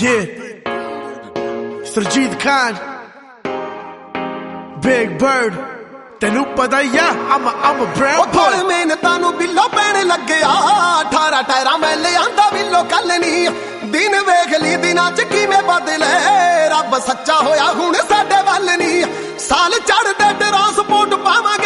Yeah, Surjit Khan, Big Bird, ਤੈਨੂੰ ਪਤਾ ਹੀ ਆ I'm a brown boy। ਉਹ ਮਿਹਨਤਾਂ ਨੂੰ ਬਿੱਲੋ ਪੈਣ ਲੱਗਿਆ 18 ਟਾਇਰਾਂ ਮੈਂ ਲਿਆਂਦਾ ਬਿੱਲੋ ਕੱਲ ਨਹੀਂ ਦਿਨ ਵੇਖ ਲਈ ਦਿਨਾਂ ਚ ਕਿਵੇਂ ਬਦਲੇ ਰੱਬ ਸੱਚਾ ਹੋਇਆ ਹੁਣ ਸਾਡੇ ਵੱਲ ਨਹੀਂ ਸਾਲ ਚੜਦੇ ਟਰਾਂਸਪੋਰਟ ਪਾਵਾਂਗੇ